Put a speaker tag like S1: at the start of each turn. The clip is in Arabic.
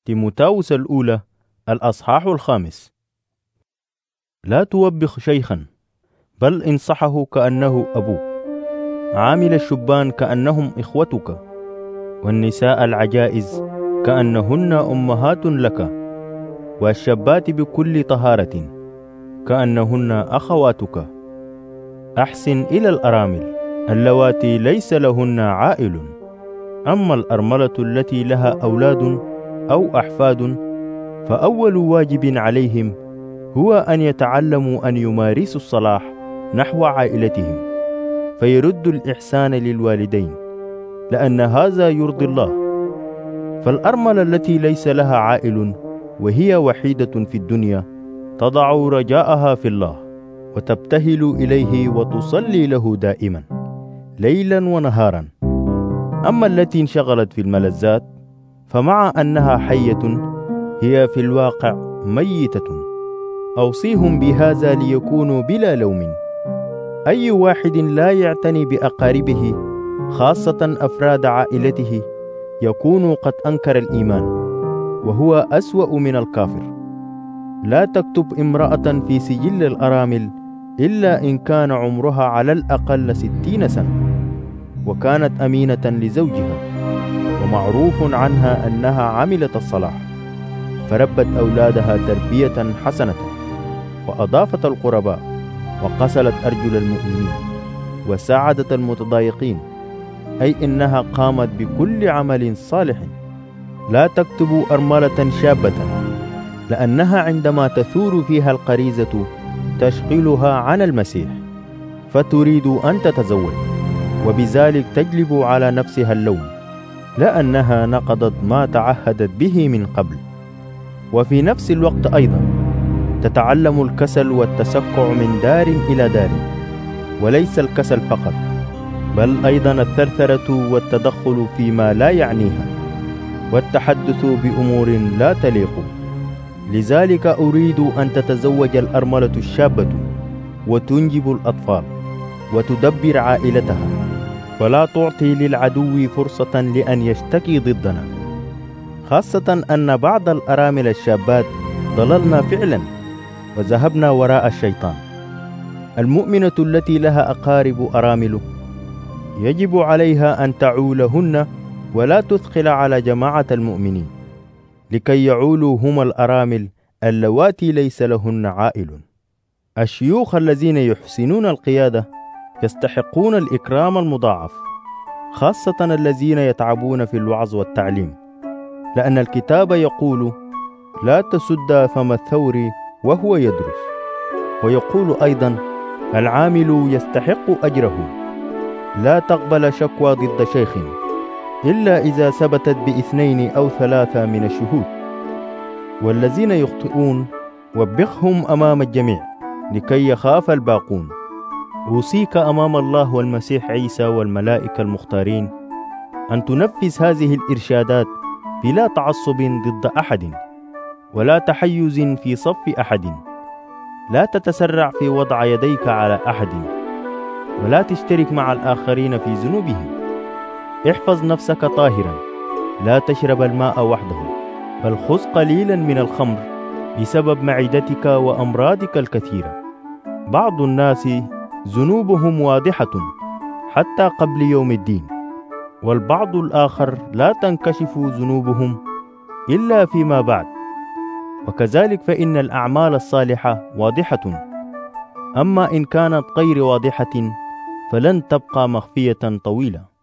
S1: تيموثاوس الأولى الأصحاح 5. لا توبخ شيخا، بل انصحه كأنه أبوك. عامل الشبان كأنهم إخوتك، والنساء العجائز كأنهن أمهات لك، والشابات بكل طهارة كأنهن أخواتك. أحسن إلى الأرامل اللواتي ليس لهن عائل. أما الأرملة التي لها أولاد أو أحفاد فأول واجب عليهم هو أن يتعلموا أن يمارسوا الصلاح نحو عائلتهم، فيردوا الإحسان للوالدين، لأن هذا يرضي الله. فالأرملة التي ليس لها عائل وهي وحيدة في الدنيا تضع رجاءها في الله، وتبتهل إليه وتصلي له دائما ليلا ونهارا. أما التي انشغلت في الملذات فمع أنها حية هي في الواقع ميتة. أوصيهم بهذا ليكونوا بلا لوم. أي واحد لا يعتني بأقاربه خاصة أفراد عائلته يكون قد أنكر الإيمان، وهو أسوأ من الكافر. لا تكتب امرأة في سجل الأرامل إلا إن كان عمرها على الأقل 60 سنة، وكانت أمينة لزوجها، ومعروف عنها أنها عملت الصلاح، فربت أولادها تربية حسنة، وأضافت القرباء، وغسلت أرجل المؤمنين، وساعدت المتضايقين، أي إنها قامت بكل عمل صالح. لا تكتبوا أرملة شابة، لأنها عندما تثور فيها الغريزة تشغلها عن المسيح، فتريد أن تتزوج، وبذلك تجلب على نفسها اللوم، لأنها نقضت ما تعهدت به من قبل. وفي نفس الوقت أيضا تتعلم الكسل والتسكع من دار إلى دار، وليس الكسل فقط، بل أيضا الثرثرة والتدخل فيما لا يعنيها، والتحدث بأمور لا تليق. لذلك أريد أن تتزوج الأرملة الشابة وتنجب الأطفال وتدبر عائلتها، ولا تعطي للعدو فرصة لأن يشتكي ضدنا، خاصة أن بعض الأرامل الشابات ضللنا فعلا وذهبنا وراء الشيطان. المؤمنة التي لها أقارب أرامل يجب عليها أن تعولهن ولا تثقل على جماعة المؤمنين، لكي يعولوا هم الأرامل اللواتي ليس لهن عائل. الشيوخ الذين يحسنون القيادة يستحقون الإكرام المضاعف، خاصة الذين يتعبون في الوعظ والتعليم، لأن الكتاب يقول: لا تسد فم الثور وهو يدرس. ويقول أيضا: العامل يستحق أجره. لا تقبل شكوى ضد شيخ إلا إذا ثبتت ب2 أو 3 من الشهود. والذين يخطئون وبخهم أمام الجميع لكي يخاف الباقون. أوصيك أمام الله والمسيح عيسى والملائكة المختارين أن تنفذ هذه الإرشادات بلا تعصب ضد أحد، ولا تحيز في صف أحد. لا تتسرع في وضع يديك على أحد، ولا تشترك مع الآخرين في ذنوبهم. احفظ نفسك طاهرا، لا تشرب الماء وحده، بل خذ قليلا من الخمر بسبب معدتك وأمراضك الكثيرة. بعض الناس ذنوبهم واضحة حتى قبل يوم الدين، والبعض الآخر لا تنكشف ذنوبهم إلا فيما بعد. وكذلك فإن الأعمال الصالحة واضحة، أما إن كانت غير واضحة فلن تبقى مخفية طويلة.